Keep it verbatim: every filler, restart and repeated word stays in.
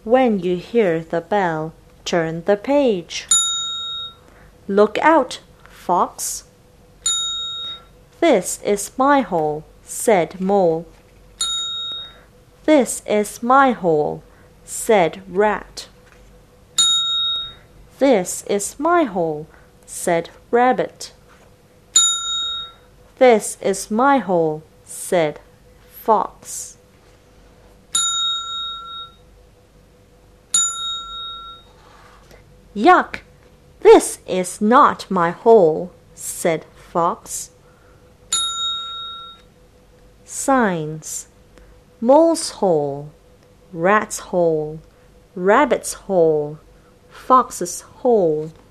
When you hear the bell, turn the page. Look out, fox. This is my hole, said Mole. This is my hole, said Rat. This is my hole, said Rabbit. This is my hole, said Fox. Yuck! This is not my hole, said Fox. Signs: Mole's hole, Rat's hole, Rabbit's hole, Fox's hole.